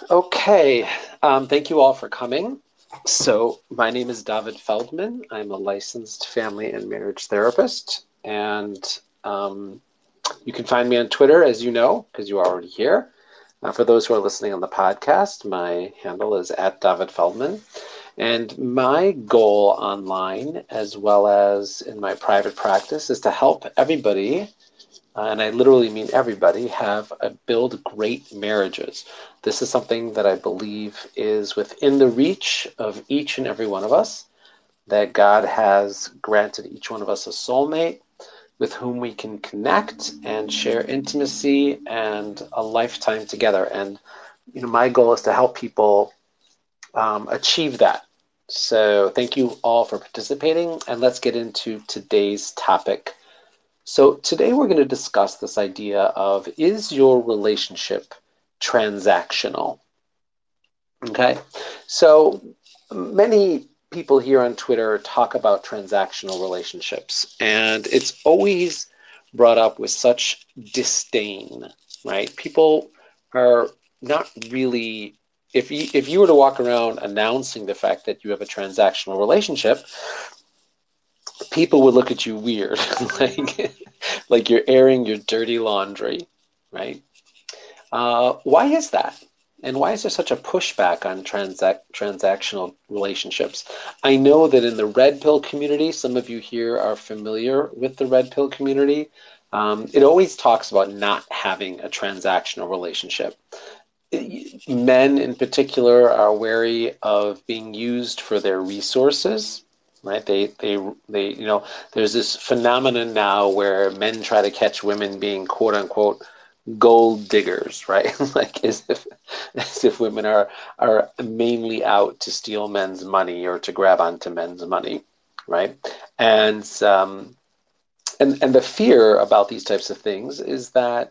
Okay, thank you all for coming. So, my name is David Feldman. I'm a licensed family and marriage therapist, and you can find me on Twitter, as you know, because you're already here. For those who are listening on the podcast, my handle is at David Feldman. And my goal online, as well as in my private practice, is to help everybody, and I literally mean everybody, build great marriages. This is something that I believe is within the reach of each and every one of us, that God has granted each one of us a soulmate with whom we can connect and share intimacy and a lifetime together. And my goal is to help people achieve that. So thank you all for participating, and let's get into today's topic. So today we're going to discuss this idea of, is your relationship transactional? Okay. So many people here on Twitter talk about transactional relationships, and it's always brought up with such disdain, right? People are not really, if you were to walk around announcing the fact that you have a transactional relationship, people would look at you weird, like you're airing your dirty laundry, right? Why is that? And why is there such a pushback on transactional relationships? I know that in the red pill community, some of you here are familiar with the red pill community. It always talks about not having a transactional relationship. Men in particular are wary of being used for their resources, right? There's this phenomenon now where men try to catch women being quote unquote gold diggers, right? Like as if women are mainly out to steal men's money or to grab onto men's money, right? And and the fear about these types of things is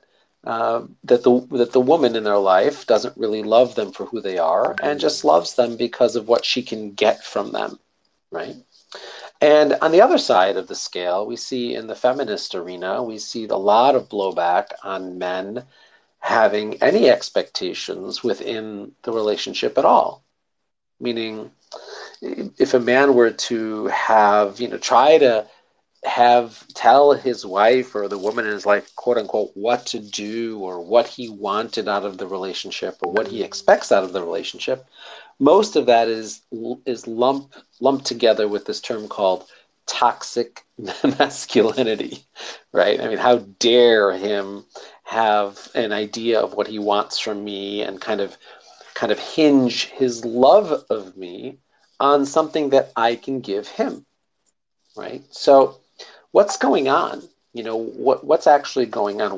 that the woman in their life doesn't really love them for who they are and just loves them because of what she can get from them, right? And on the other side of the scale, we see in the feminist arena, we see a lot of blowback on men having any expectations within the relationship at all. Meaning, if a man were to try to tell his wife or the woman in his life, quote unquote, what to do or what he wanted out of the relationship or what he expects out of the relationship, most of that is lumped together with this term called toxic masculinity, right? I mean, how dare him have an idea of what he wants from me and kind of hinge his love of me on something that I can give him, right? So what's going on? What's actually going on?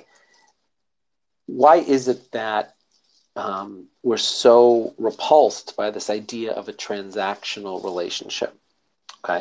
Why is it that we're so repulsed by this idea of a transactional relationship? Okay.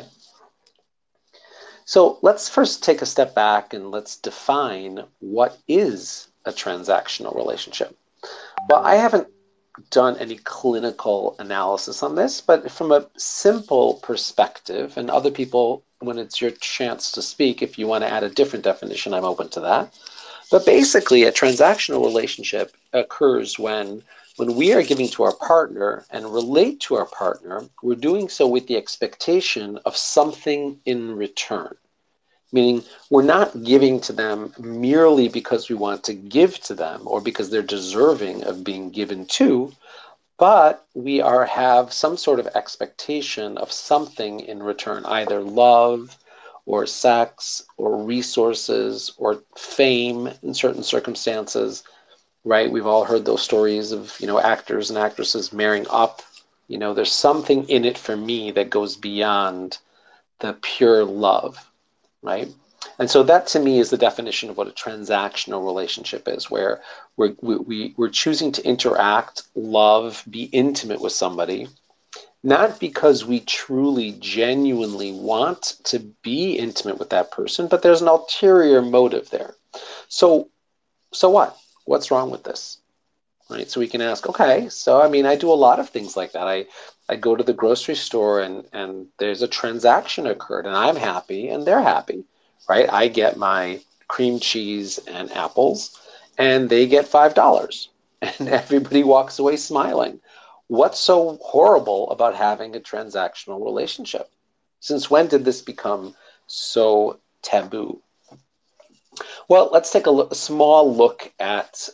So let's first take a step back and let's define what is a transactional relationship. Well, I haven't done any clinical analysis on this, but from a simple perspective, and other people, when it's your chance to speak, if you want to add a different definition, I'm open to that. But basically, a transactional relationship occurs when we are giving to our partner and relate to our partner, we're doing so with the expectation of something in return. Meaning, we're not giving to them merely because we want to give to them or because they're deserving of being given to, but we have some sort of expectation of something in return, either love or sex or resources or fame in certain circumstances, right? We've all heard those stories of, actors and actresses marrying up. There's something in it for me that goes beyond the pure love, right? And so that to me is the definition of what a transactional relationship is, where we're choosing to interact, love, be intimate with somebody, not because we truly, genuinely want to be intimate with that person, but there's an ulterior motive there. So, so what? What's wrong with this? Right? So we can ask, okay, so I mean, I do a lot of things like that. I go to the grocery store and there's a transaction occurred and I'm happy and they're happy, right? I get my cream cheese and apples and they get $5, and everybody walks away smiling. What's so horrible about having a transactional relationship? Since when did this become so taboo? Well, let's take a small look at,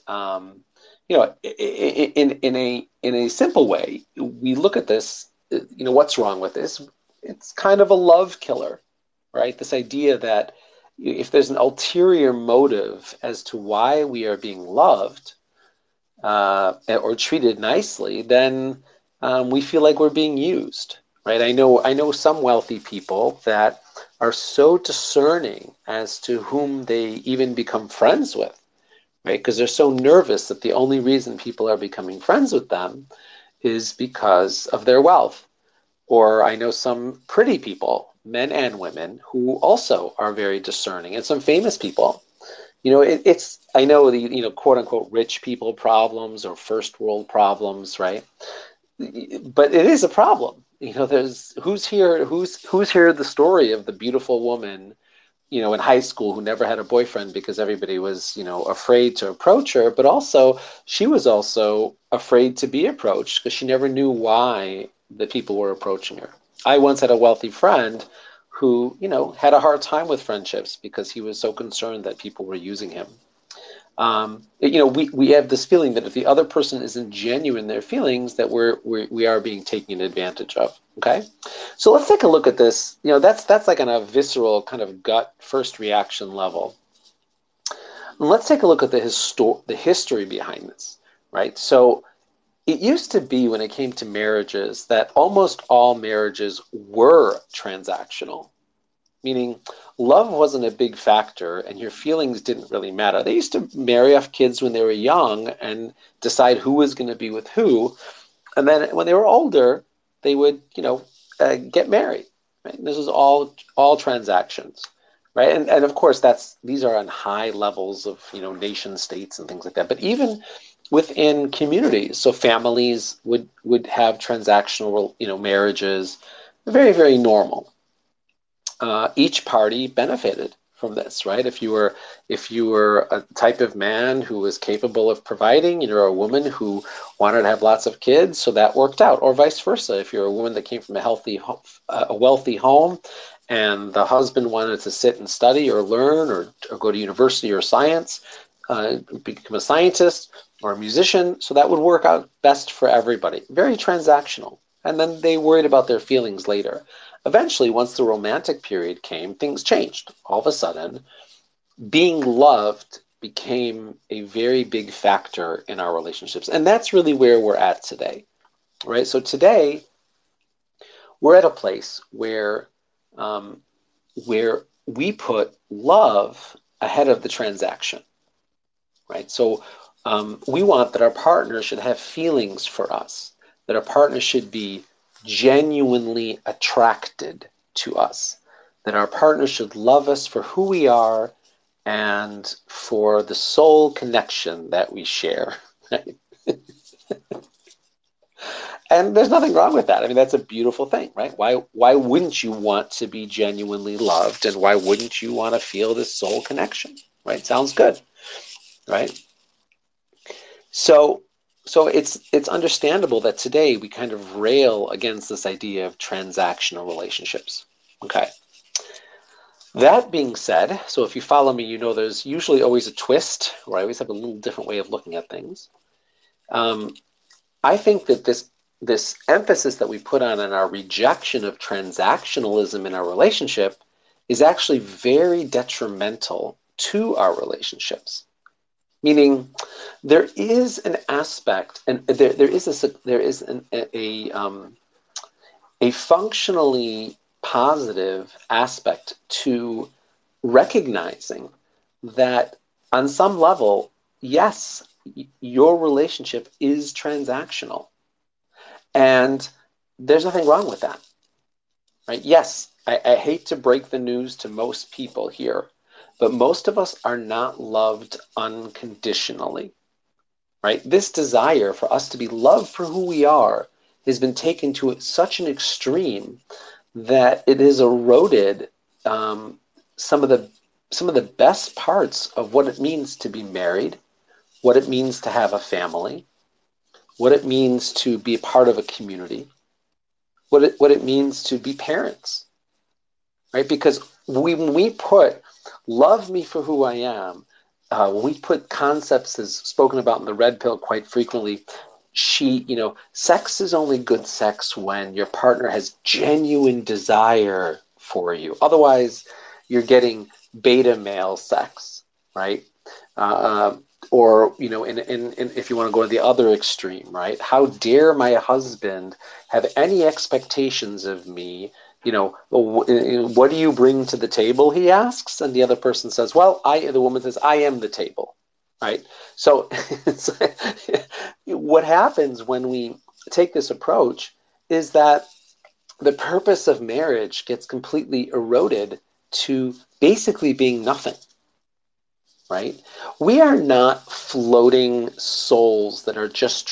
in a simple way. We look at this. What's wrong with this? It's kind of a love killer, right? This idea that if there's an ulterior motive as to why we are being loved or treated nicely, then we feel like we're being used, right? I know some wealthy people that are so discerning as to whom they even become friends with, right? Because they're so nervous that the only reason people are becoming friends with them is because of their wealth. Or I know some pretty people, men and women, who also are very discerning, and some famous people. It's I know the quote unquote rich people problems or first world problems, right? But it is a problem. There's who's here the story of the beautiful woman, in high school who never had a boyfriend because everybody was, afraid to approach her, but also she was also afraid to be approached because she never knew why the people were approaching her. I once had a wealthy friend who, had a hard time with friendships because he was so concerned that people were using him. We have this feeling that if the other person isn't genuine in their feelings, that we are being taken advantage of. Okay, so let's take a look at this. That's like on a visceral kind of gut first reaction level. And let's take a look at the history behind this. Right. So it used to be when it came to marriages that almost all marriages were transactional, meaning love wasn't a big factor and your feelings didn't really matter. They used to marry off kids when they were young and decide who was going to be with who. And then when they were older, they would, get married. Right? And this was all transactions, right? And of course, these are on high levels of, nation states and things like that. But even within communities, so families would have transactional, marriages, very, very normal. Each party benefited from this, right? If you were a type of man who was capable of providing, you're a woman who wanted to have lots of kids, so that worked out, or vice versa. If you're a woman that came from a wealthy home, and the husband wanted to sit and study or learn or go to university or science, become a scientist or a musician, so that would work out best for everybody. Very transactional. And then they worried about their feelings later. Eventually, once the romantic period came, things changed. All of a sudden, being loved became a very big factor in our relationships. And that's really where we're at today, right? So today, we're at a place where we put love ahead of the transaction, right? So we want that our partner should have feelings for us, that our partner should be genuinely attracted to us, that our partner should love us for who we are and for the soul connection that we share. Right? And there's nothing wrong with that. I mean, that's a beautiful thing, right? Why wouldn't you want to be genuinely loved, and why wouldn't you want to feel this soul connection? Right? Sounds good, right? So it's understandable that today we kind of rail against this idea of transactional relationships. Okay. That being said, so if you follow me, there's usually always a twist, or I always have a little different way of looking at things. Um, I think that this emphasis that we put on our rejection of transactionalism in our relationship is actually very detrimental to our relationships. Meaning, there is an aspect, and there is a functionally positive aspect to recognizing that on some level, yes, your relationship is transactional. And there's nothing wrong with that, right? Yes, I hate to break the news to most people here, but most of us are not loved unconditionally, right? This desire for us to be loved for who we are has been taken to such an extreme that it has eroded um, some of the best parts of what it means to be married, what it means to have a family, what it means to be a part of a community, what it means to be parents, right? Because when we put love me for who I am, when we put concepts as spoken about in the red pill quite frequently, sex is only good sex when your partner has genuine desire for you. Otherwise, you're getting beta male sex, right? Uh, or if you want to go to the other extreme, right? How dare my husband have any expectations of me? What do you bring to the table? He asks, and the other person says, "Well, the woman says, I am the table." Right? So what happens when we take this approach is that the purpose of marriage gets completely eroded to basically being nothing, right? We are not floating souls that are just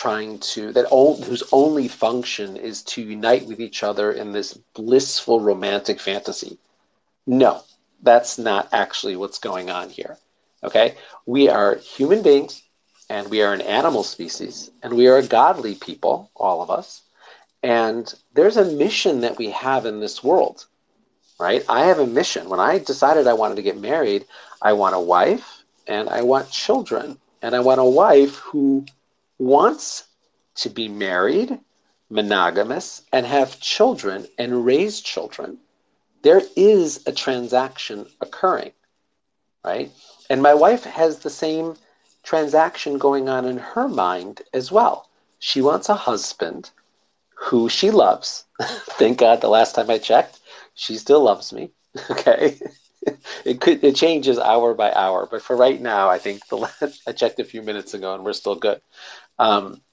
whose only function is to unite with each other in this blissful romantic fantasy. No, that's not actually what's going on here. Okay? We are human beings, and we are an animal species, and we are a godly people, all of us. And there's a mission that we have in this world, right? I have a mission. When I decided I wanted to get married, I want a wife and I want children. And I want a wife who wants to be married, monogamous, and have children and raise children. There is a transaction occurring, right? And my wife has the same transaction going on in her mind as well. She wants a husband who she loves. Thank God the last time I checked, she still loves me. Okay. It changes hour by hour, but for right now, I think I checked a few minutes ago and we're still good. Um,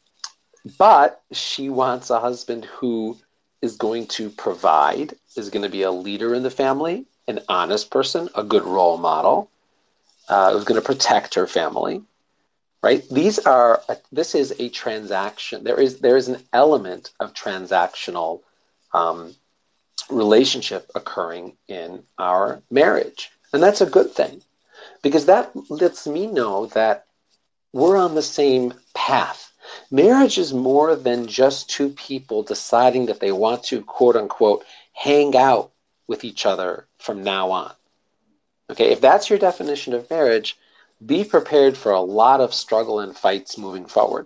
but she wants a husband who is going to provide, is going to be a leader in the family, an honest person, a good role model, who's going to protect her family, right? This is a transaction. There is an element of transactional um, relationship occurring in our marriage, and that's a good thing because that lets me know that we're on the same path. Marriage is more than just two people deciding that they want to, quote unquote, hang out with each other from now on. Okay, if that's your definition of marriage, be prepared for a lot of struggle and fights moving forward.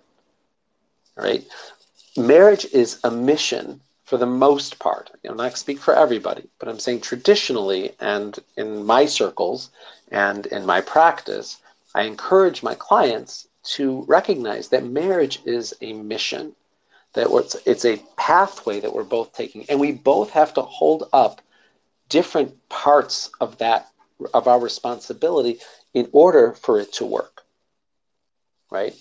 All right? Marriage is a mission for the most part. I'm not speak for everybody, but I'm saying traditionally and in my circles and in my practice, I encourage my clients to recognize that marriage is a mission, that it's a pathway that we're both taking, and we both have to hold up different parts of our responsibility in order for it to work, right?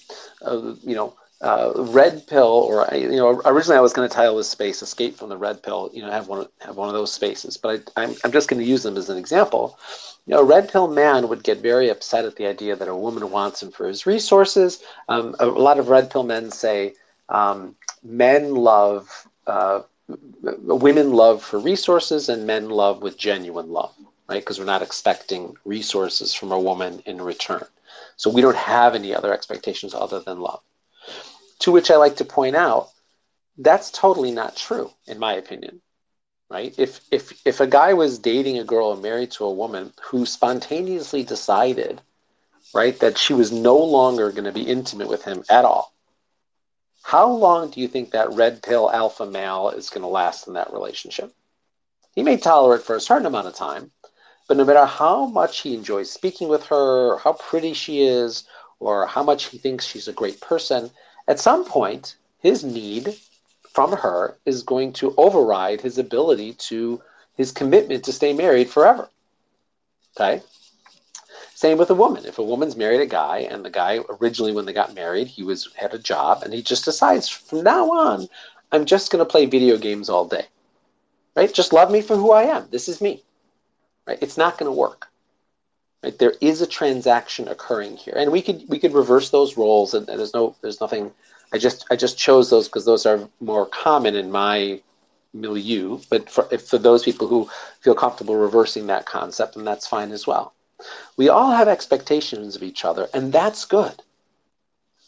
Red pill, or originally I was going to title this space "Escape from the Red Pill." Have one of those spaces, but I'm just going to use them as an example. A red pill man would get very upset at the idea that a woman wants him for his resources. A lot of red pill men say men love. Women love for resources and men love with genuine love, right? Because we're not expecting resources from a woman in return. So we don't have any other expectations other than love. To which I like to point out, that's totally not true, in my opinion, right? If a guy was dating a girl and married to a woman who spontaneously decided, right, that she was no longer going to be intimate with him at all, how long do you think that red pill alpha male is going to last in that relationship? He may tolerate for a certain amount of time, but no matter how much he enjoys speaking with her, or how pretty she is, or how much he thinks she's a great person, at some point, his need from her is going to override his his commitment to stay married forever. Okay? Same with a woman. If a woman's married a guy, and the guy originally when they got married, he had a job, and he just decides from now on, I'm just going to play video games all day. Right? Just love me for who I am. This is me. Right? It's not going to work. Right? There is a transaction occurring here, and we could reverse those roles. And there's nothing. I just chose those because those are more common in my milieu. But for those people who feel comfortable reversing that concept, then that's fine as well. We all have expectations of each other, and that's good.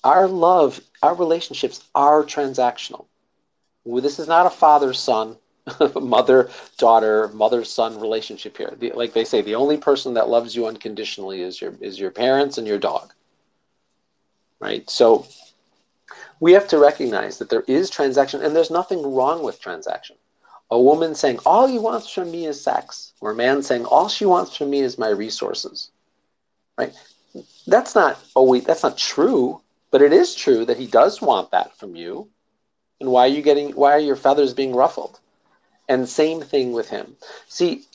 Our love, our relationships are transactional. This is not a father-son, mother-daughter, mother-son relationship here. Like they say, the only person that loves you unconditionally is your parents and your dog, right? So we have to recognize that there is transaction, and there's nothing wrong with transaction. A woman saying, all he wants from me is sex, or a man saying, all she wants from me is my resources, right? That's not true, but it is true that he does want that from you. And why are your feathers being ruffled? And same thing with him. See,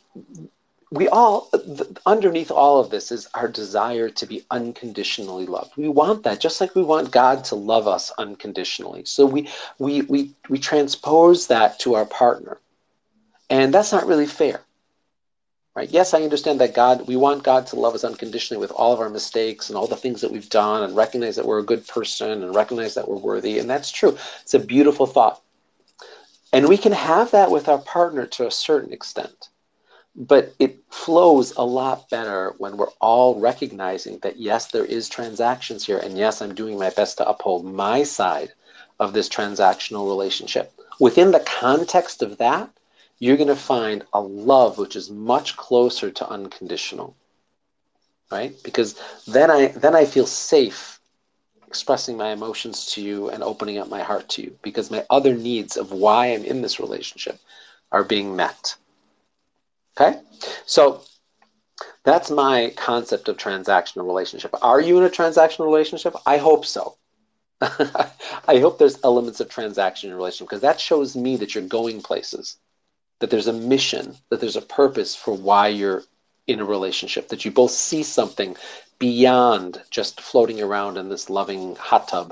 underneath all of this is our desire to be unconditionally loved. We want that, just like we want God to love us unconditionally. So we transpose that to our partner. And that's not really fair. Right? Yes, I understand that we want God to love us unconditionally with all of our mistakes and all the things that we've done, and recognize that we're a good person and recognize that we're worthy. And that's true. It's a beautiful thought. And we can have that with our partner to a certain extent. But it flows a lot better when we're all recognizing that, yes, there is transactions here. And yes, I'm doing my best to uphold my side of this transactional relationship. Within the context of that, you're going to find a love which is much closer to unconditional, right? Because then I feel safe expressing my emotions to you and opening up my heart to you, because my other needs of why I'm in this relationship are being met. Okay? So that's my concept of transactional relationship. Are you in a transactional relationship? I hope so. I hope there's elements of transaction in your relationship, because that shows me that you're going places, that there's a mission, that there's a purpose for why you're in a relationship, that you both see something beyond just floating around in this loving hot tub,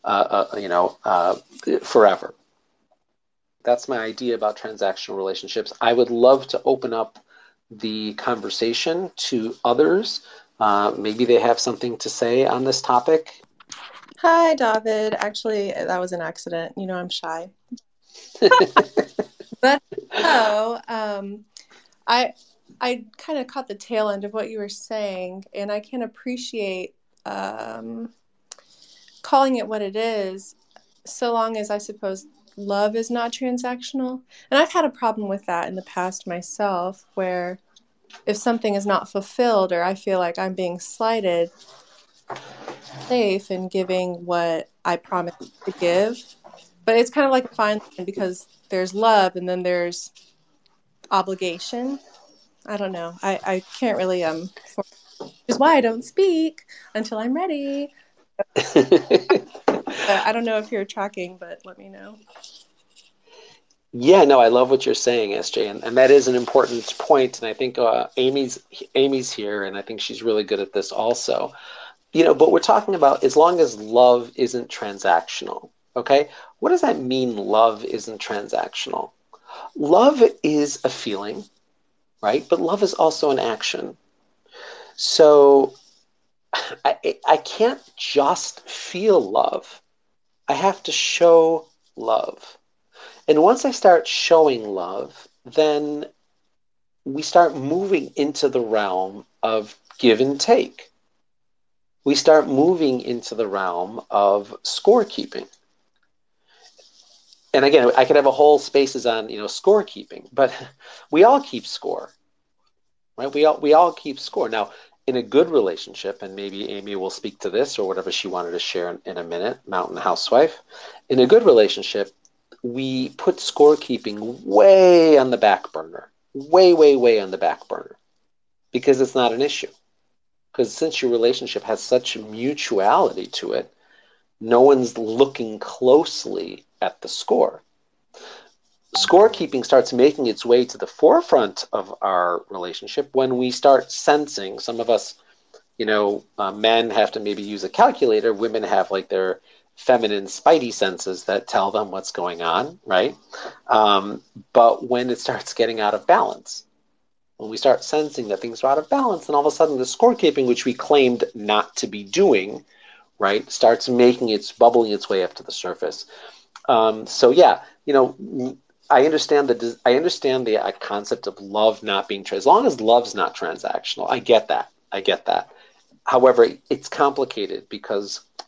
forever. That's my idea about transactional relationships. I would love to open up the conversation to others. Maybe they have something to say on this topic. Hi, David. Actually, that was an accident. You know, I'm shy. But so, I I kind of caught the tail end of what you were saying, and I can appreciate um, calling it what it is, so long as I suppose love is not transactional. And I've had a problem with that in the past myself, where if something is not fulfilled or I feel like I'm being slighted, safe in giving what I promised to give. But it's kind of like a fine line because there's love and then there's obligation. I don't know. I can't really which is why I don't speak until I'm ready. I don't know if you're tracking, but let me know. Yeah, no, I love what you're saying, SJ, and that is an important point. And I think Amy's here, and I think she's really good at this also. But we're talking about as long as love isn't transactional. Okay, what does that mean? Love isn't transactional. Love is a feeling, right? But love is also an action. So I can't just feel love. I have to show love. And once I start showing love, then we start moving into the realm of give and take. We start moving into the realm of scorekeeping. And again, I could have a whole spaces on, scorekeeping, but we all keep score, right? We all keep score. Now, in a good relationship, and maybe Amy will speak to this or whatever she wanted to share in a minute, Mountain Housewife. In a good relationship, we put scorekeeping way on the back burner, way, way, way on the back burner, because it's not an issue. Because since your relationship has such mutuality to it, no one's looking closely at the score. Scorekeeping starts making its way to the forefront of our relationship when we start sensing. Some of us, men have to maybe use a calculator. Women have like their feminine spidey senses that tell them what's going on, right? But when it starts getting out of balance, when we start sensing that things are out of balance, and all of a sudden the scorekeeping, which we claimed not to be doing, right, starts bubbling its way up to the surface. So yeah, I understand the concept of love not being as long as love's not transactional. I get that. However, it's complicated because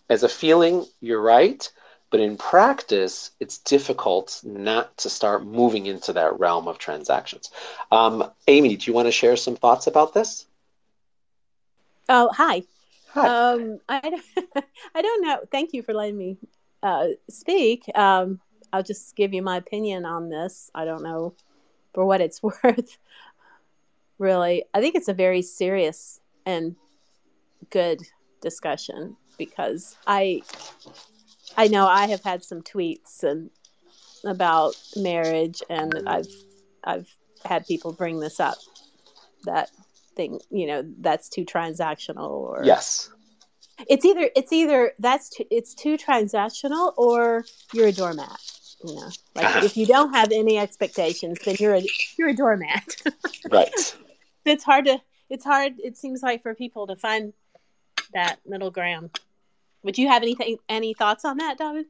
as a feeling, you're right. But in practice, it's difficult not to start moving into that realm of transactions. Amy, do you want to share some thoughts about this? Oh, hi. Hi. I don't know. Thank you for letting me speak. I'll just give you my opinion on this. I don't know for what it's worth, really. I think it's a very serious and good discussion because I know I have had some tweets and about marriage, and I've had people bring this up, that thing, that's too transactional, or Yes. it's either it's too transactional, or you're a doormat. Like, Uh-huh. if you don't have any expectations, then you're a doormat. Right. it's hard to it's hard, it seems like, for people to find that middle ground. Would you have any thoughts on that, David?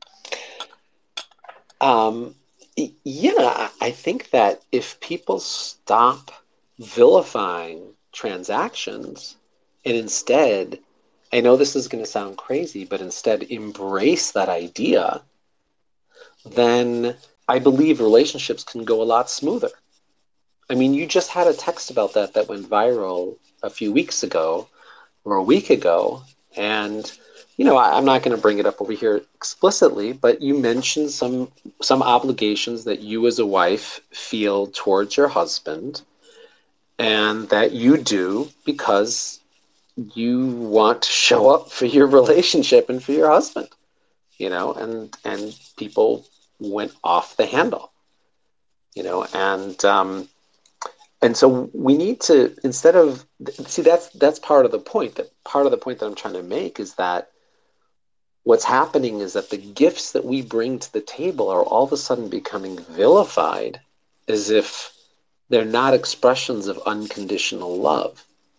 Um, yeah, I think that if people stop vilifying transactions and instead, I know this is going to sound crazy, but instead embrace that idea, then I believe relationships can go a lot smoother. I mean, you just had a text about that went viral a few weeks ago or a week ago. And, I'm not going to bring it up over here explicitly, but you mentioned some obligations that you as a wife feel towards your husband and that you do because you want to show up for your relationship and for your husband, and people went off the handle, and so we need to, instead of, see, that's part of the point. That part of the point that I'm trying to make is that what's happening is that the gifts that we bring to the table are all of a sudden becoming vilified as if they're not expressions of unconditional love.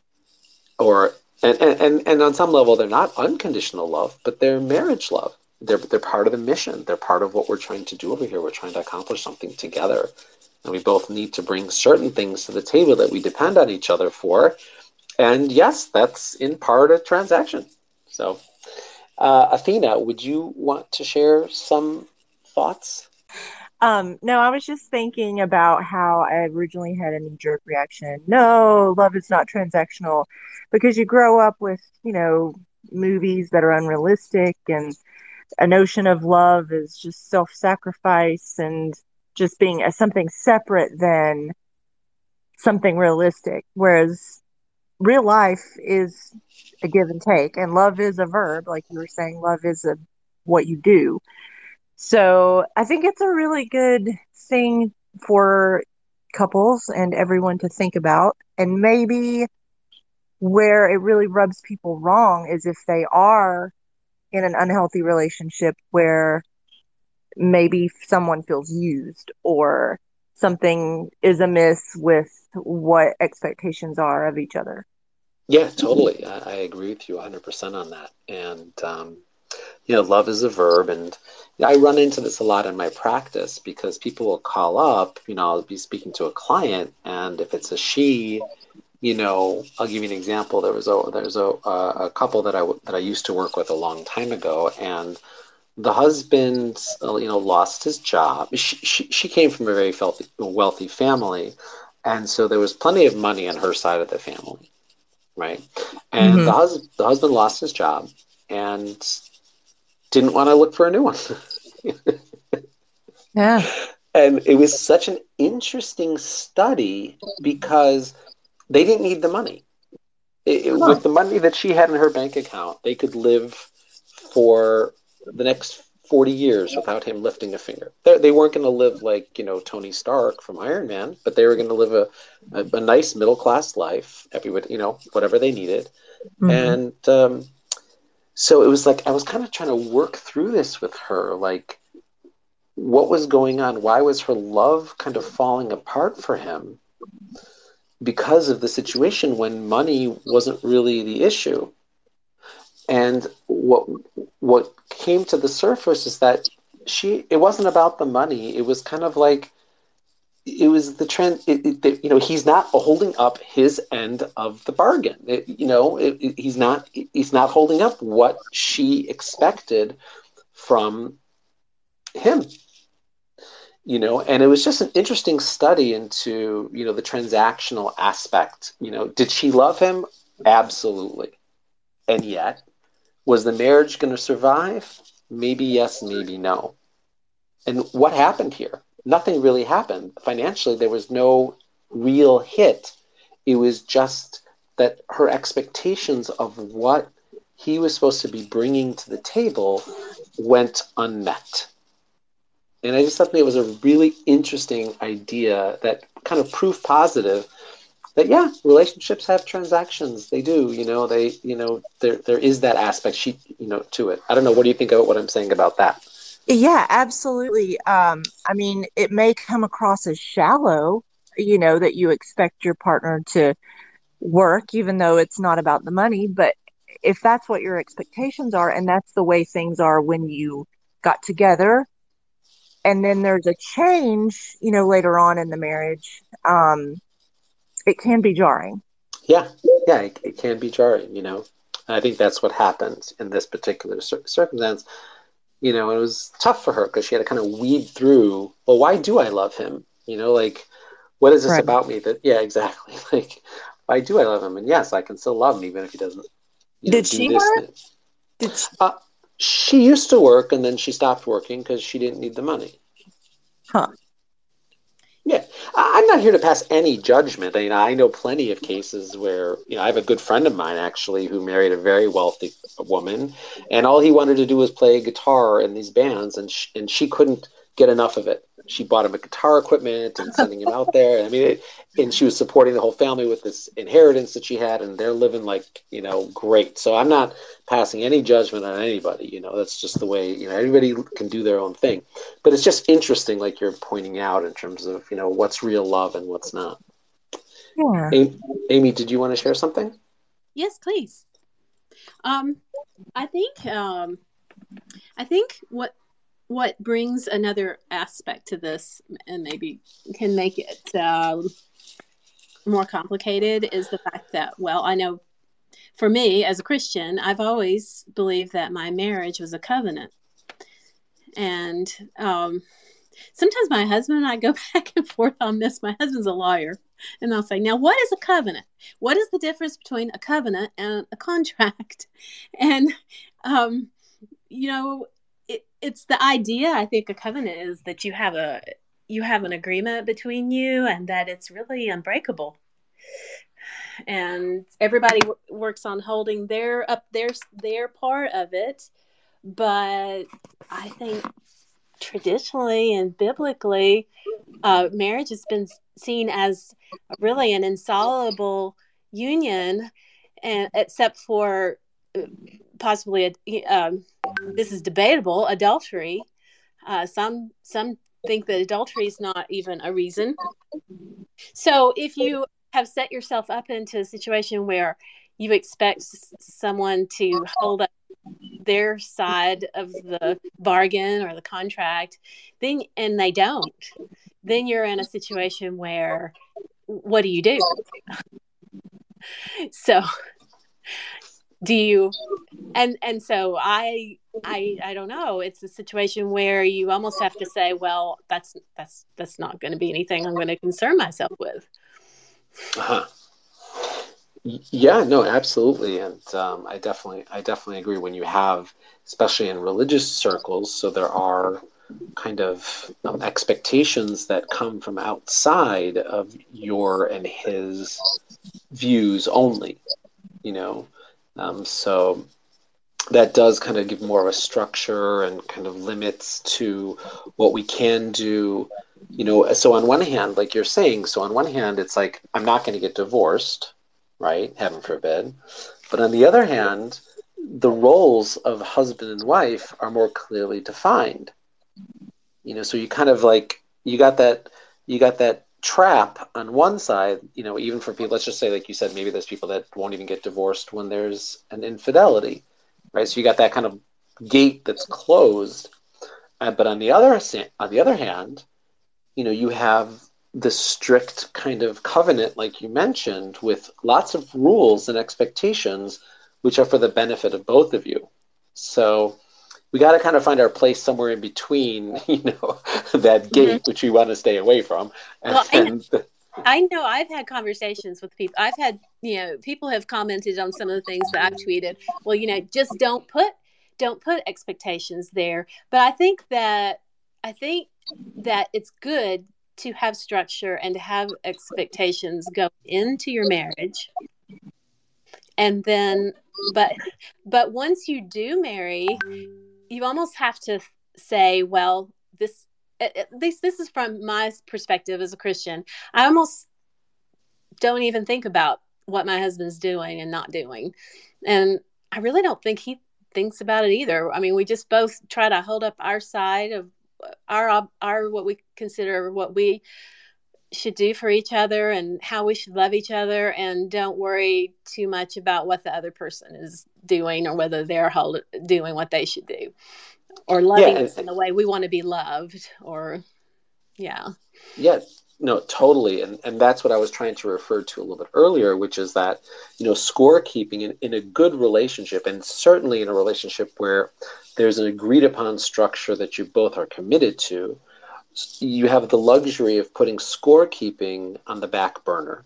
Or and on some level they're not unconditional love, but they're marriage love. They're part of the mission. They're part of what we're trying to do over here. We're trying to accomplish something together. And we both need to bring certain things to the table that we depend on each other for. And yes, that's in part a transaction. So, Athena, would you want to share some thoughts? No, I was just thinking about how I originally had a knee-jerk reaction. No, love is not transactional, because you grow up with, movies that are unrealistic, and a notion of love is just self-sacrifice and just being as something separate than something realistic. Whereas real life is a give and take, and love is a verb, like you were saying, love is a what you do. So I think it's a really good thing for couples and everyone to think about. And maybe where it really rubs people wrong is if they are in an unhealthy relationship where maybe someone feels used, or something is amiss with what expectations are of each other. Yeah, totally. I agree with you 100% on that. And, love is a verb. And I run into this a lot in my practice because people will call up, I'll be speaking to a client, and if it's a she, I'll give you an example. There's a couple that I used to work with a long time ago, and the husband, lost his job. She came from a very wealthy family, and so there was plenty of money on her side of the family, right? And Mm-hmm. the husband lost his job and didn't want to look for a new one. Yeah. And it was such an interesting study because they didn't need the money. Huh. With the money that she had in her bank account, they could live for the next 40 years without him lifting a finger. They weren't going to live like, Tony Stark from Iron Man, but they were going to live a nice middle class life, everybody, whatever they needed. Mm-hmm. And so it was like I was kind of trying to work through this with her, like what was going on? Why was her love kind of falling apart for him because of the situation when money wasn't really the issue? And what came to the surface is that it wasn't about the money. It was kind of like it was the trend. He's not holding up his end of the bargain. He's not holding up what she expected from him. And it was just an interesting study into the transactional aspect. Did she love him? Absolutely. And yet, was the marriage going to survive? Maybe yes, maybe no. And what happened here? Nothing really happened. Financially, there was no real hit. It was just that her expectations of what he was supposed to be bringing to the table went unmet. And I just thought that it was a really interesting idea that kind of proof positive that, yeah, relationships have transactions. They do, there is that aspect to it. I don't know. What do you think about what I'm saying about that? Yeah, absolutely. I mean, it may come across as shallow, that you expect your partner to work, even though it's not about the money. But if that's what your expectations are, and that's the way things are when you got together, and then there's a change, later on in the marriage, it can be jarring. Yeah, yeah, it can be jarring. I think that's what happened in this particular circumstance. It was tough for her because she had to kind of weed through, well, why do I love him? Like, what is this Right. about me that, yeah, exactly. Like, why do I love him? And yes, I can still love him even if he doesn't, Did do she this work? thing. Did she? She used to work and then she stopped working because she didn't need the money. Huh. Yeah, I'm not here to pass any judgment. I know plenty of cases where, I have a good friend of mine actually who married a very wealthy woman, and all he wanted to do was play guitar in these bands, and she couldn't get enough of it. She bought him a guitar equipment and sending him out there. And she was supporting the whole family with this inheritance that she had, and they're living like, great. So I'm not passing any judgment on anybody. That's just the way, everybody can do their own thing. But it's just interesting, like you're pointing out, in terms of what's real love and what's not. Yeah. Amy, did you want to share something? Yes, please. I think what brings another aspect to this, and maybe can make it more complicated, is the fact that, well, I know for me as a Christian, I've always believed that my marriage was a covenant. And sometimes my husband and I go back and forth on this. My husband's a lawyer, and I'll say, now, what is a covenant? What is the difference between a covenant and a contract? And, it's the idea, I think a covenant is that you have an agreement between you and that it's really unbreakable. And everybody works on holding their part of it. But I think traditionally and biblically, marriage has been seen as really an insoluble union, and except for possibly this is debatable, adultery. Some think that adultery is not even a reason. So if you have set yourself up into a situation where you expect someone to hold up their side of the bargain or the contract, and they don't, then you're in a situation where, what do you do? So do you, and so I don't know. It's a situation where you almost have to say, well, that's not going to be anything I'm going to concern myself with. Uh-huh. Yeah, no, absolutely. And I definitely agree when you have, especially in religious circles, so there are kind of expectations that come from outside of your and his views only, so that does kind of give more of a structure and kind of limits to what we can do. So on one hand, like you're saying, so on one hand, it's like, I'm not going to get divorced, right? Heaven forbid. But on the other hand, the roles of husband and wife are more clearly defined. So you kind of like, you got that trap on one side, even for people, let's just say, like you said, maybe there's people that won't even get divorced when there's an infidelity, right? So you got that kind of gate that's closed. But on the other hand, you have this strict kind of covenant, like you mentioned, with lots of rules and expectations, which are for the benefit of both of you. So we got to kind of find our place somewhere in between, that Mhm. gate, which we want to stay away from. And Well, then I know I've had conversations with people. I've had, people have commented on some of the things that I've tweeted. Well, just don't put expectations there. But I think that it's good to have structure and to have expectations go into your marriage. And then but once you do marry, you almost have to say, well, this at least this is from my perspective as a Christian. I almost don't even think about what my husband's doing and not doing. And I really don't think he thinks about it either. I mean, we just both try to hold up our side of our what we consider what we should do for each other and how we should love each other, and don't worry too much about what the other person is doing or whether they're doing what they should do or yeah, loving us in the way we want to be loved, or yeah. yeah, no, totally. And that's what I was trying to refer to a little bit earlier, which is that, scorekeeping in a good relationship, and certainly in a relationship where there's an agreed upon structure that you both are committed to, you have the luxury of putting scorekeeping on the back burner,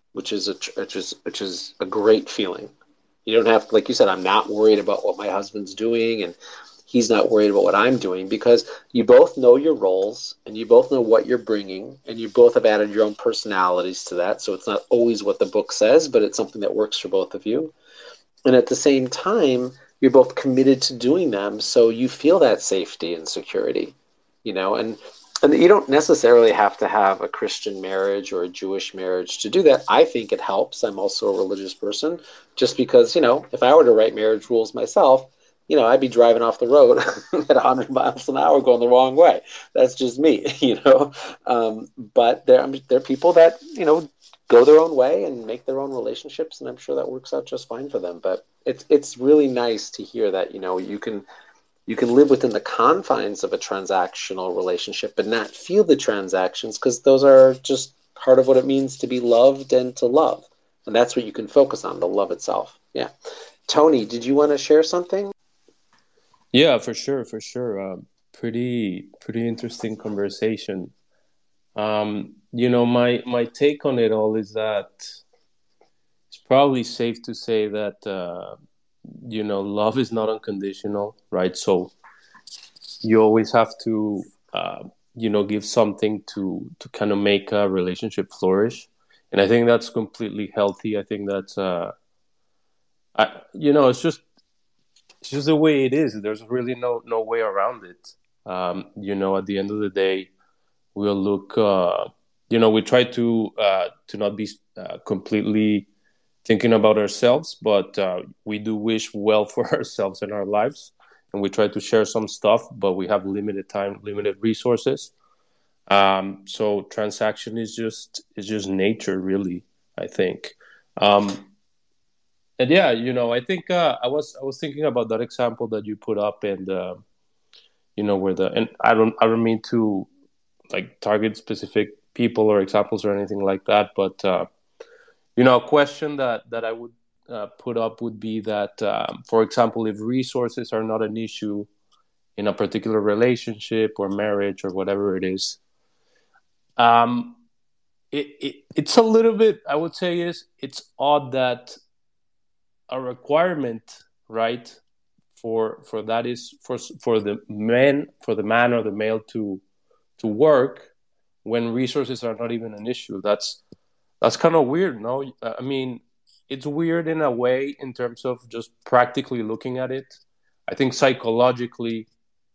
which is a great feeling. You don't have, like you said, I'm not worried about what my husband's doing, and he's not worried about what I'm doing, because you both know your roles and you both know what you're bringing, and you both have added your own personalities to that. So it's not always what the book says, but it's something that works for both of you. And at the same time, you're both committed to doing them, so you feel that safety and security, and you don't necessarily have to have a Christian marriage or a Jewish marriage to do that. I think it helps. I'm also a religious person, just because, if I were to write marriage rules myself, I'd be driving off the road at 100 miles an hour going the wrong way. That's just me, But there are people that, go their own way and make their own relationships, and I'm sure that works out just fine for them. But it's really nice to hear that, you can live within the confines of a transactional relationship but not feel the transactions, because those are just part of what it means to be loved and to love. And that's what you can focus on, the love itself. Yeah. Tony, did you want to share something? Yeah, for sure, for sure. Pretty interesting conversation. My take on it all is that it's probably safe to say that love is not unconditional, right? So you always have to give something to kind of make a relationship flourish, and I think that's completely healthy. I think that's it's just the way it is. There's really no way around it. At the end of the day, we'll look. We try to not be completely thinking about ourselves, but we do wish well for ourselves in our lives, and we try to share some stuff, but we have limited time, limited resources. So transaction is just nature, really, I think. And yeah, I think I was thinking about that example that you put up, and and I don't mean to like target specific people or examples or anything like that, but a question that I would put up would be that, for example, if resources are not an issue in a particular relationship or marriage or whatever it is, it's a little bit, I would say, it's odd that a requirement, right, for that is for the man or the male to work when resources are not even an issue. That's kind of weird, no? I mean, it's weird in a way in terms of just practically looking at it. I think psychologically,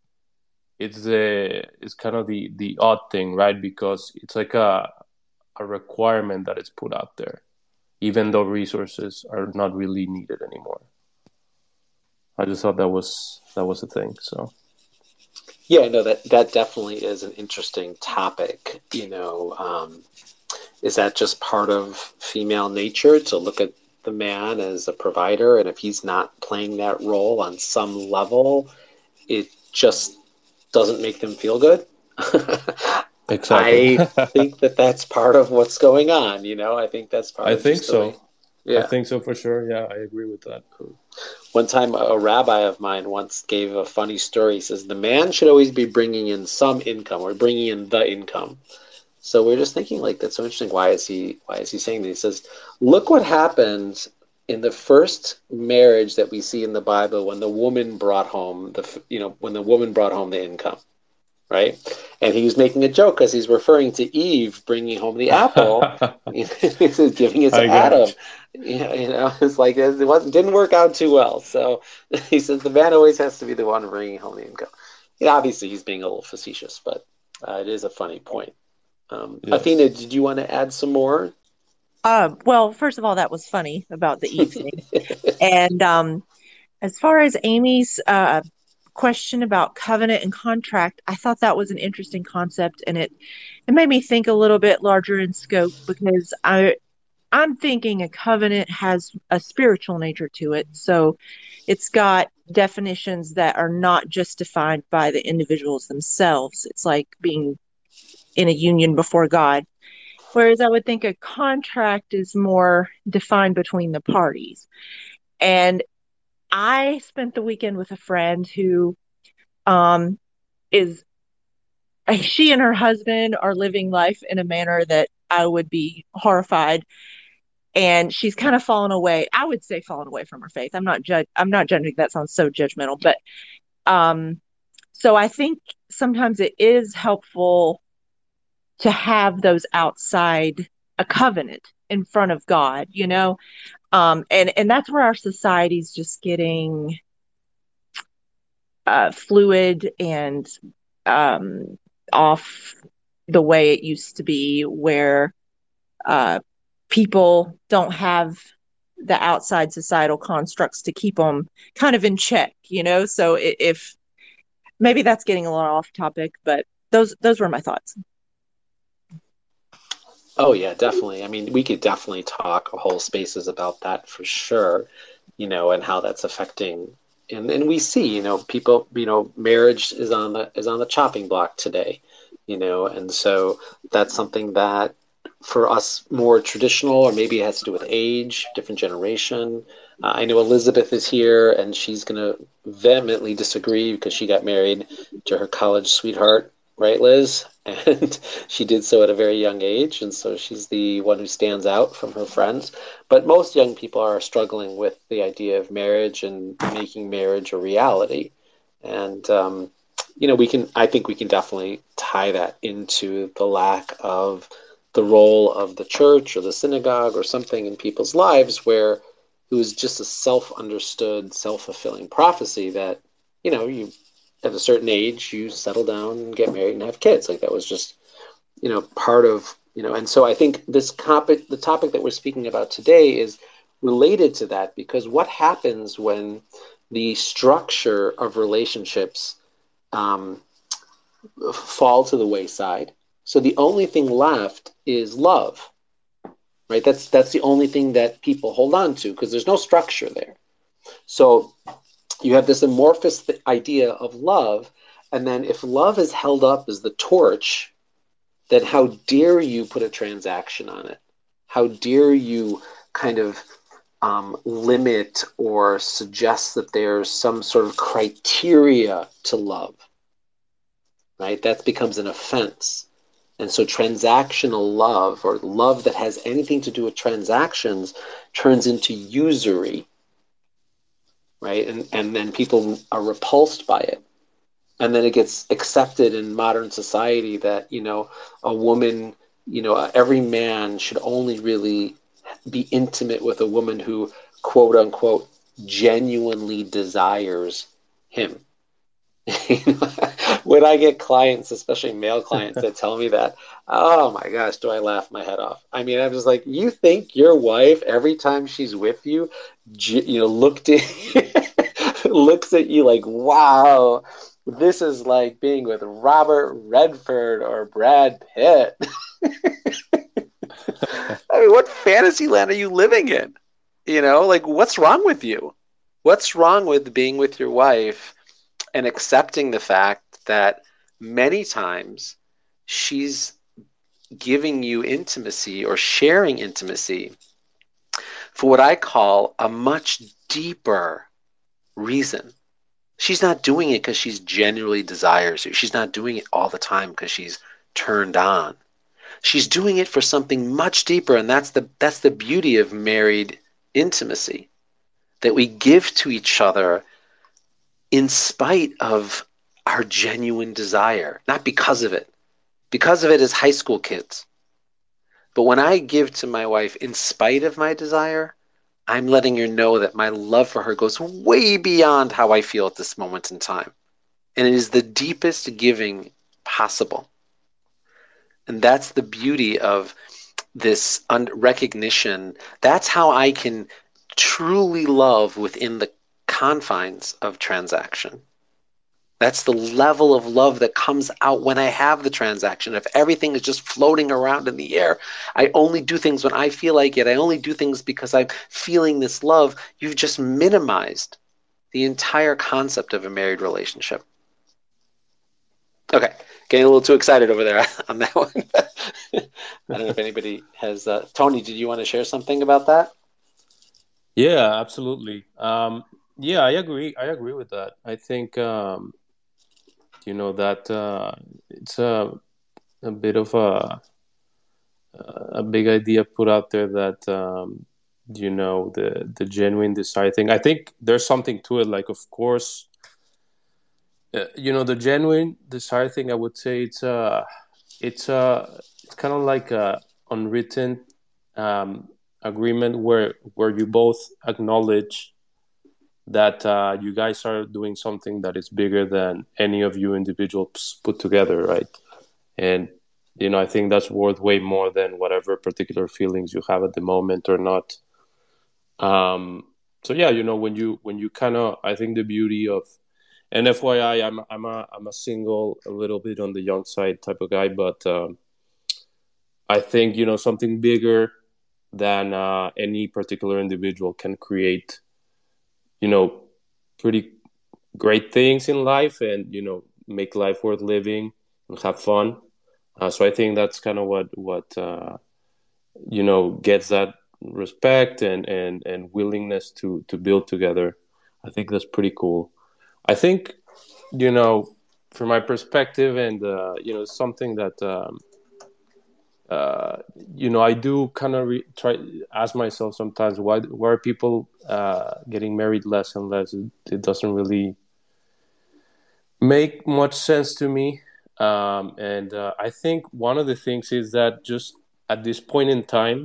it's kind of the odd thing, right? Because it's like a requirement that is put out there, even though resources are not really needed anymore. I just thought that was a thing. So Yeah, no, that definitely is an interesting topic. Is that just part of female nature to look at the man as a provider, and if he's not playing that role on some level, it just doesn't make them feel good? Exactly. I think that that's part of what's going on. I think that's part I of think just the way. so. I Yeah. think so for sure. Yeah, I agree with that. One time, a rabbi of mine once gave a funny story. He says the man should always be bringing in some income or bringing in the income. So we're just thinking like that's so interesting. Why is he saying that? He says, look what happened in the first marriage that we see in the Bible when the woman brought home the income, right? And he was making a joke because he's referring to Eve bringing home the apple. He says giving it I to got Adam. you. It's like didn't work out too well. So he says the man always has to be the one bringing home the income. Obviously he's being a little facetious, but it is a funny point. Athena, Yes. did you want to add some more? Well, first of all, that was funny about the Eve thing. And as far as Amy's question about covenant and contract, I thought that was an interesting concept, and it made me think a little bit larger in scope because I'm thinking a covenant has a spiritual nature to it. So it's got definitions that are not just defined by the individuals themselves. It's like being in a union before God. Whereas I would think a contract is more defined between the parties. And I spent the weekend with a friend who um, is, she and her husband are living life in a manner that I would be horrified. And she's kind of fallen away. I would say fallen away from her faith. I'm not judging. That sounds so judgmental, but um, so I think sometimes it is helpful to have those outside a covenant in front of God, and that's where our society's just getting fluid and um, off the way it used to be, where uh, people don't have the outside societal constructs to keep them kind of in check, So if maybe that's getting a little off topic, but those were my thoughts. Oh yeah, definitely. I mean, we could definitely talk whole spaces about that for sure, and how that's affecting. And we see, people, marriage is on the chopping block today, and so that's something that for us more traditional, or maybe it has to do with age, different generation. I know Elizabeth is here, and she's going to vehemently disagree because she got married to her college sweetheart, right, Liz? And she did so at a very young age, and so she's the one who stands out from her friends. But most young people are struggling with the idea of marriage and making marriage a reality. And I think we can definitely tie that into the lack of the role of the church or the synagogue or something in people's lives where it was just a self-understood, self-fulfilling prophecy that, you at a certain age you settle down and get married and have kids. Like that was just, part of, and so I think the topic that we're speaking about today is related to that, because what happens when the structure of relationships um, fall to the wayside? So the only thing left is love, right? That's the only thing that people hold on to because there's no structure there. So you have this amorphous idea of love, and then if love is held up as the torch, then how dare you put a transaction on it? How dare you kind of limit or suggest that there's some sort of criteria to love, right? That becomes an offense. And so transactional love, or love that has anything to do with transactions, turns into usury, right? And then people are repulsed by it. And then it gets accepted in modern society that, a woman, every man should only really be intimate with a woman who, quote unquote, genuinely desires him. When I get clients, especially male clients, that tell me that, oh my gosh, do I laugh my head off? I mean, I'm just like, you think your wife, every time she's with you, looks at you like, wow, this is like being with Robert Redford or Brad Pitt. I mean, what fantasy land are you living in? Like, what's wrong with you? What's wrong with being with your wife and accepting the fact that many times she's giving you intimacy or sharing intimacy for what I call a much deeper reason. She's not doing it because she's genuinely desires you. She's not doing it all the time because she's turned on. She's doing it for something much deeper, and that's the beauty of married intimacy, that we give to each other in spite of our genuine desire, not because of it. Because of it as high school kids. But when I give to my wife in spite of my desire, I'm letting her know that my love for her goes way beyond how I feel at this moment in time. And it is the deepest giving possible. And that's the beauty of this recognition. That's how I can truly love within the confines of transaction. That's the level of love that comes out when I have the transaction. If everything is just floating around in the air, I only do things when I feel like it. I only do things because I'm feeling this love. You've just minimized the entire concept of a married relationship. Okay, getting a little too excited over there on that one. I don't know if anybody has... Tony, did you want to share something about that? Yeah, absolutely. Yeah, I agree. I agree with that. I think that it's a bit of a big idea put out there that the genuine desire thing. I think there's something to it. Like, of course, the genuine desire thing. I would say it's kind of like a unwritten agreement where you both acknowledge that you guys are doing something that is bigger than any of you individuals put together, right? And I think that's worth way more than whatever particular feelings you have at the moment or not. So yeah, when you kind of, I think the beauty of, and FYI, I'm a single, a little bit on the young side type of guy, but I think something bigger than any particular individual can create pretty great things in life, and make life worth living and have fun. So I think that's kind of what gets that respect and willingness to build together. I think that's pretty cool. I think from my perspective, and something that I do kind of try ask myself sometimes, why are people getting married less and less? It doesn't really make much sense to me. And I think one of the things is that just at this point in time,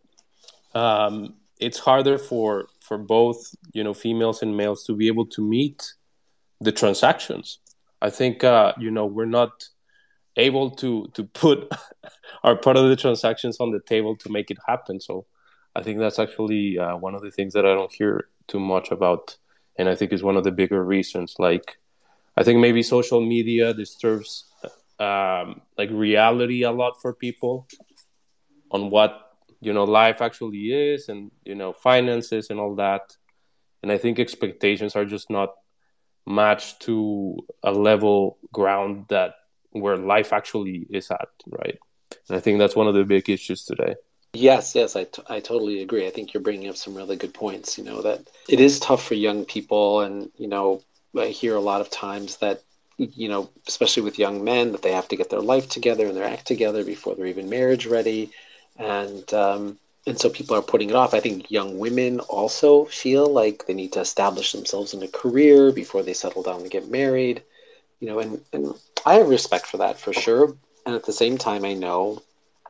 it's harder for both females and males to be able to meet the transactions. I think we're not able to put our part of the transactions on the table to make it happen. So I think that's actually one of the things that I don't hear too much about, and I think is one of the bigger reasons. Like, I think maybe social media disturbs like reality a lot for people on what life actually is, and finances and all that. And I think expectations are just not matched to a level ground that where life actually is at, right? And I think that's one of the big issues today. Yes, I totally agree. I think you're bringing up some really good points, that it is tough for young people. And, I hear a lot of times that, especially with young men, that they have to get their life together and their act together before they're even marriage ready. And so people are putting it off. I think young women also feel like they need to establish themselves in a career before they settle down and get married, and I have respect for that for sure. And at the same time, I know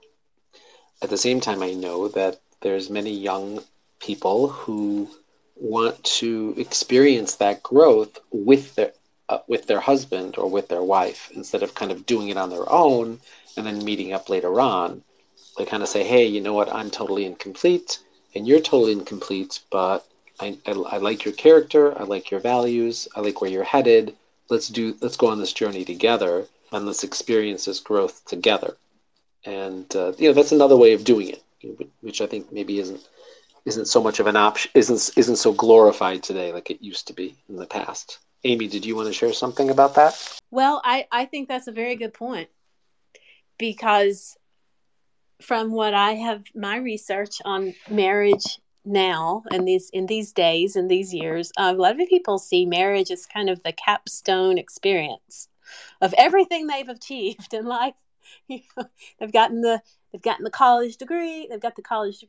that there's many young people who want to experience that growth with their husband or with their wife, instead of kind of doing it on their own and then meeting up later on. They kind of say, hey, you know what, I'm totally incomplete and you're totally incomplete, but I like your character, I like your values, I like where you're headed. Let's go on this journey together, and let's experience this growth together. And that's another way of doing it, which I think maybe isn't so much of an option, isn't so glorified today like it used to be in the past. Amy, did you want to share something about that? Well, I think that's a very good point. because from what I have, my research on marriage now and in these days and these years, a lot of people see marriage as kind of the capstone experience of everything they've achieved in life. You know, they've gotten the college degree, they've got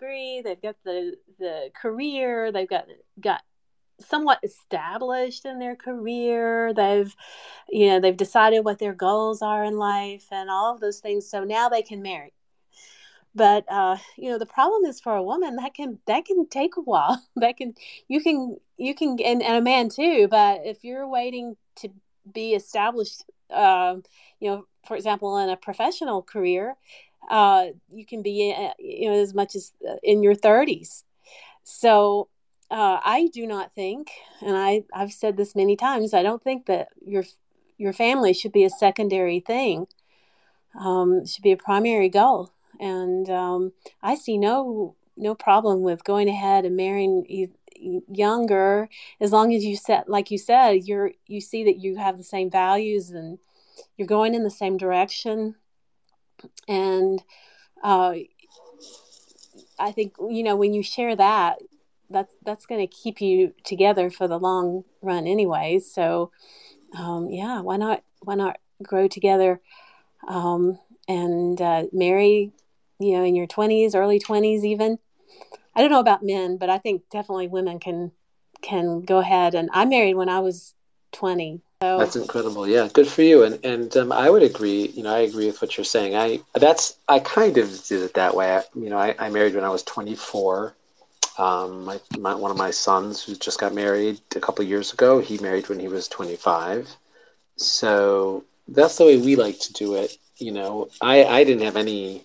the career, got somewhat established in their career, they've decided what their goals are in life and all of those things, so now they can marry. But the problem is, for a woman, that can take a while. You can and a man too. But if you're waiting to be established, for example, in a professional career, you can be as much as in your 30s. So I do not think, and I've said this many times, I don't think that your family should be a secondary thing. It should be a primary goal. And I see no problem with going ahead and marrying younger, as long as you like you said, you see that you have the same values and you're going in the same direction. And I think when you share that's going to keep you together for the long run, anyway. So why not grow together and marry, in your 20s, early 20s even. I don't know about men, but I think definitely women can go ahead. And I married when I was 20. So that's incredible. Yeah, good for you. And I would agree. I agree with what you're saying. I kind of did it that way. I married when I was 24. One of my sons, who just got married a couple of years ago, he married when he was 25. So that's the way we like to do it. I didn't have any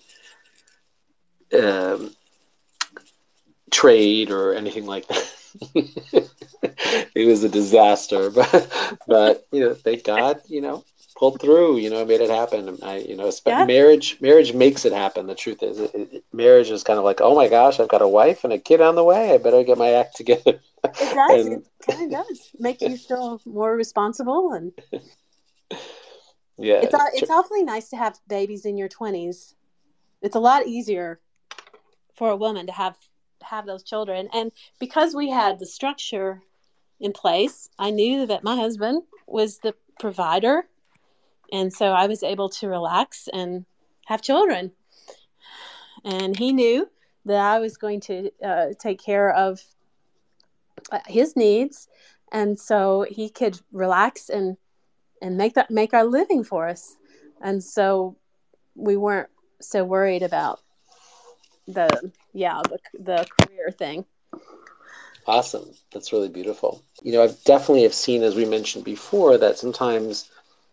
trade or anything like that. It was a disaster, but thank God, pulled through. I made it happen. Marriage makes it happen. The truth is, marriage is kind of like, oh my gosh, I've got a wife and a kid on the way. I better get my act together. It does. It kind of does make you feel more responsible, and yeah, it's awfully nice to have babies in your 20s. It's a lot easier for a woman to have those children, and because we had the structure in place, I knew that my husband was the provider, and so I was able to relax and have children. And he knew that I was going to take care of his needs, and so he could relax and make our living for us. And so we weren't so worried about the career thing. Awesome. That's really beautiful. I've definitely have seen, as we mentioned before, that sometimes,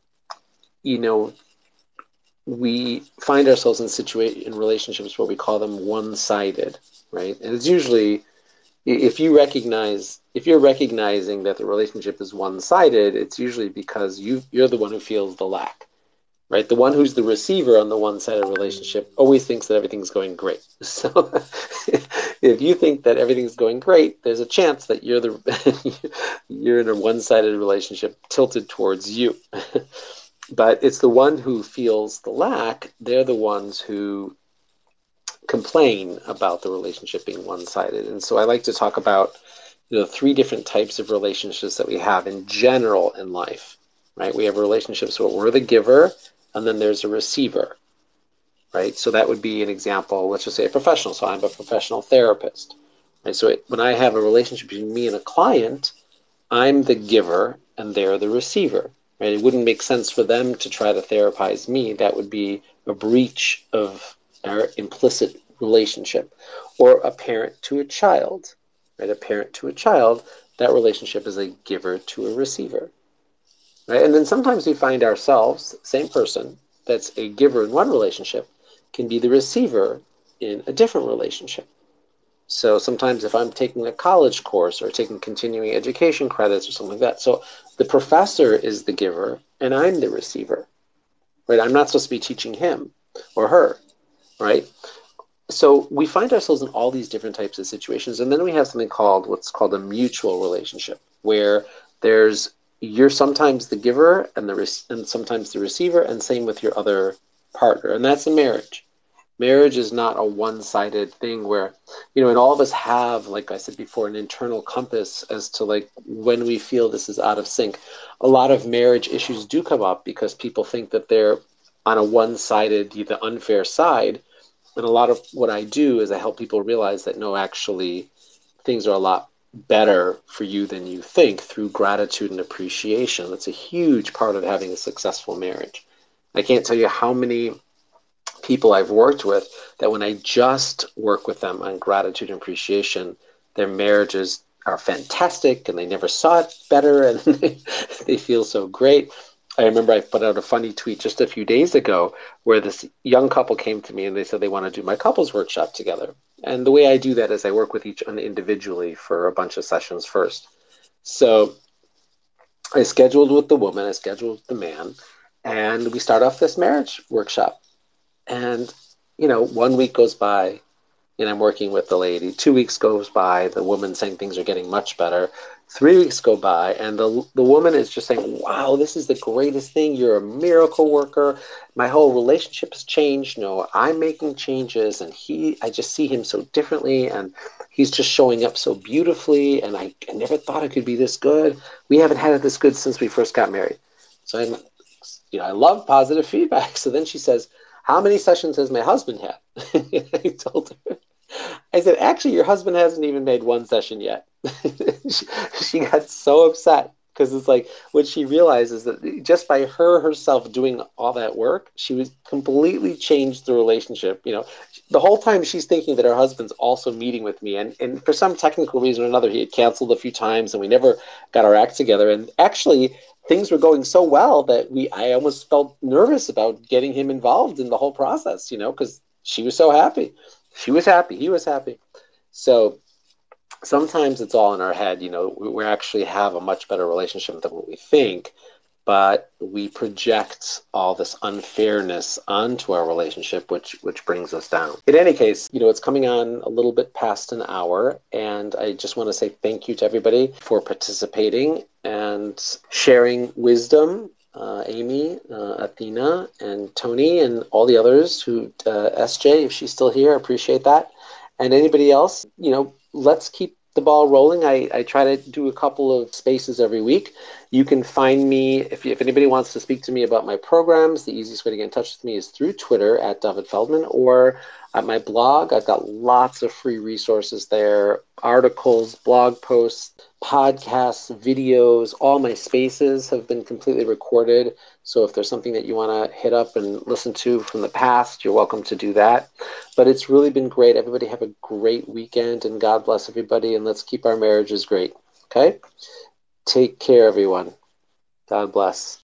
we find ourselves in relationships where we call them one-sided, right? And it's usually, if you're recognizing that the relationship is one-sided, it's usually because you're the one who feels the lack, right? The one who's the receiver on the one-sided relationship always thinks that everything's going great. So if you think that everything's going great, there's a chance that you're in a one-sided relationship tilted towards you. But it's the one who feels the lack, they're the ones who complain about the relationship being one-sided. And so I like to talk about three different types of relationships that we have in general in life, right? We have relationships where we're the giver, and then there's a receiver, right? So that would be an example, let's just say a professional. So I'm a professional therapist, right? So when I have a relationship between me and a client, I'm the giver and they're the receiver, right? It wouldn't make sense for them to try to therapize me. That would be a breach of our implicit relationship. Or a parent to a child, right? A parent to a child, that relationship is a giver to a receiver, right? And then sometimes we find ourselves, same person that's a giver in one relationship can be the receiver in a different relationship. So sometimes if I'm taking a college course or taking continuing education credits or something like that, so the professor is the giver and I'm the receiver, right? I'm not supposed to be teaching him or her, right? So we find ourselves in all these different types of situations. And then we have something called what's called a mutual relationship, where you're sometimes the giver and sometimes the receiver, and same with your other partner, and that's a marriage. Marriage is not a one-sided thing where, and all of us have, like I said before, an internal compass as to like when we feel this is out of sync. A lot of marriage issues do come up because people think that they're on a one-sided, either unfair side. And a lot of what I do is I help people realize that no, actually, things are a lot better for you than you think through gratitude and appreciation. That's a huge part of having a successful marriage. I can't tell you how many people I've worked with that when I just work with them on gratitude and appreciation, their marriages are fantastic and they never saw it better and they feel so great. I remember I put out a funny tweet just a few days ago where this young couple came to me and they said they want to do my couples workshop together. And the way I do that is I work with each one individually for a bunch of sessions first. So I scheduled with the woman, I scheduled with the man, and we start off this marriage workshop. And, 1 week goes by and I'm working with the lady. 2 weeks goes by, the woman saying things are getting much better. 3 weeks go by and the woman is just saying, wow, this is the greatest thing. You're a miracle worker. My whole relationship has changed. I'm making changes and I just see him so differently and he's just showing up so beautifully and I never thought it could be this good. We haven't had it this good since we first got married. So I love positive feedback. So then she says, how many sessions has my husband had? I told her. I said, actually, your husband hasn't even made one session yet. she got so upset because it's like what she realizes that just by herself doing all that work, she was completely changed the relationship. The whole time she's thinking that her husband's also meeting with me. And for some technical reason or another, he had canceled a few times and we never got our act together. And actually, things were going so well that I almost felt nervous about getting him involved in the whole process, because she was so happy. She was happy. He was happy. So sometimes it's all in our head. We actually have a much better relationship than what we think, but we project all this unfairness onto our relationship, which brings us down. In any case, it's coming on a little bit past an hour, and I just want to say thank you to everybody for participating and sharing wisdom. Amy, Athena, and Tony, and all the others who, SJ, if she's still here, I appreciate that. And anybody else, let's keep the ball rolling. I try to do a couple of spaces every week. You can find me, if anybody wants to speak to me about my programs, the easiest way to get in touch with me is through Twitter at David Feldman or at my blog. I've got lots of free resources there, articles, blog posts, podcasts, videos. All my spaces have been completely recorded. So if there's something that you want to hit up and listen to from the past, you're welcome to do that. But it's really been great. Everybody have a great weekend and God bless everybody. And let's keep our marriages great. Okay? Take care, everyone. God bless.